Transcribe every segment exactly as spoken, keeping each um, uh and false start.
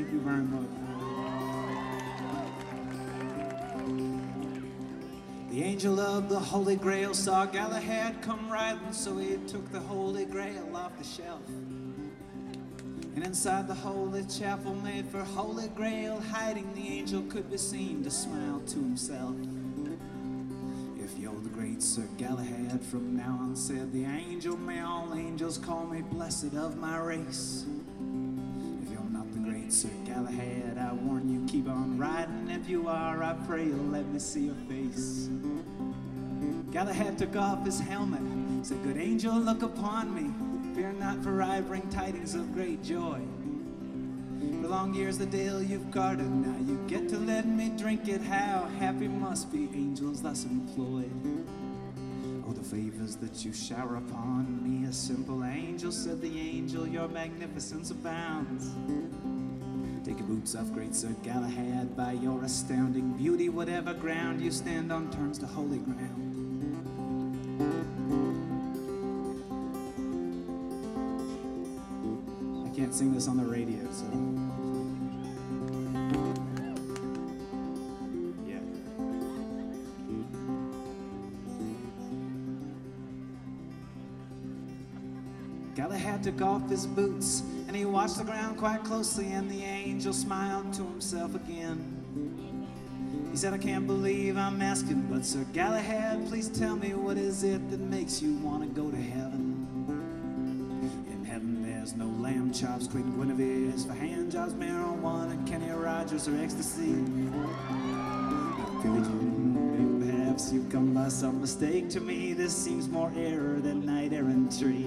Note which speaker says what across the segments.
Speaker 1: Thank you very much. The angel of the Holy Grail saw Galahad come riding, so he took the Holy Grail off the shelf. And inside the holy chapel made for Holy Grail hiding, the angel could be seen to smile to himself. If you're the great Sir Galahad, from now on, said the angel, may all angels call me blessed of my race. If you're not the great Sir Galahad, I warn you, keep on riding. If you are, I pray you'll let me see your face. Galahad took off his helmet, said, good angel, look upon me. Fear not, for I bring tidings of great joy. For long years the dale you've guarded, now you get to let me drink it. How happy must be angels thus employed. Oh, the favors that you shower upon me, a simple angel, said the angel, your magnificence abounds. Take your boots off, great Sir Galahad, by your astounding beauty, whatever ground you stand on turns to holy ground. I can't sing this on the radio, so... yeah. Galahad took off his boots, and he watched the ground quite closely, and the angel smiled to himself again. He said, I can't believe I'm asking, but Sir Galahad, please tell me, what is it that makes you want to go to heaven? In heaven there's no lamb chops, Queen Guinevere's for hand jobs, marijuana, Kenny Rogers, or ecstasy. Perhaps you've come by some mistake. To me this seems more error than knight errantry.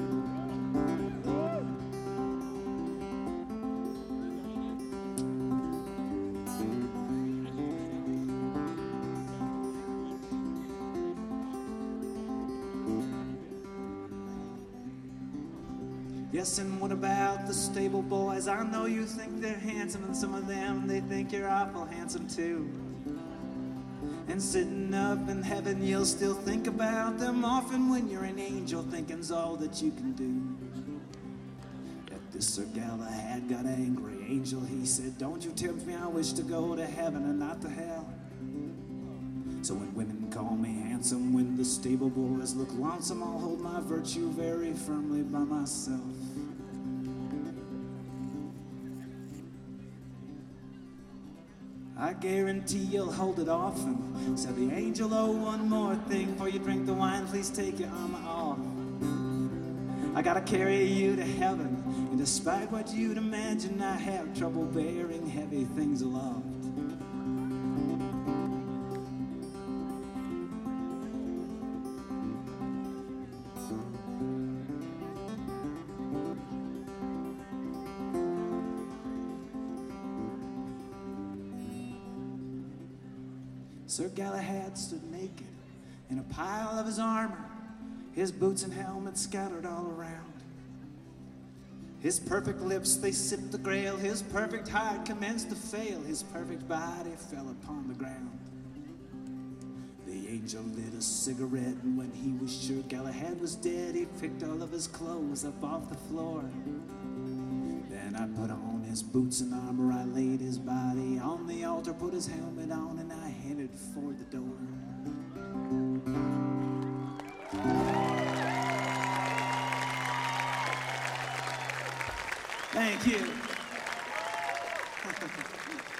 Speaker 1: Yes, and what about the stable boys? I know you think they're handsome, and some of them, they think you're awful handsome too. And sitting up in heaven, you'll still think about them often when you're an angel, thinking's all that you can do. At this Sir Galahad got angry. Angel, he said, don't you tempt me, I wish to go to heaven and not to hell. So when women call me handsome, when the stable boys look lonesome, I'll hold my virtue very firmly by myself. I guarantee you'll hold it often, said the angel. Oh, one more thing, before you drink the wine, please take your armor off. I gotta carry you to heaven, and despite what you'd imagine, I have trouble bearing heavy things aloft. Sir Galahad stood naked in a pile of his armor, his boots and helmet scattered all around. His perfect lips, they sipped the grail, his perfect heart commenced to fail, his perfect body fell upon the ground. The angel lit a cigarette, and when he was sure Galahad was dead, he picked all of his clothes up off the floor. Then I put on his boots and armor, I laid his body on the altar, put his helmet on, and I headed for the door. Thank you.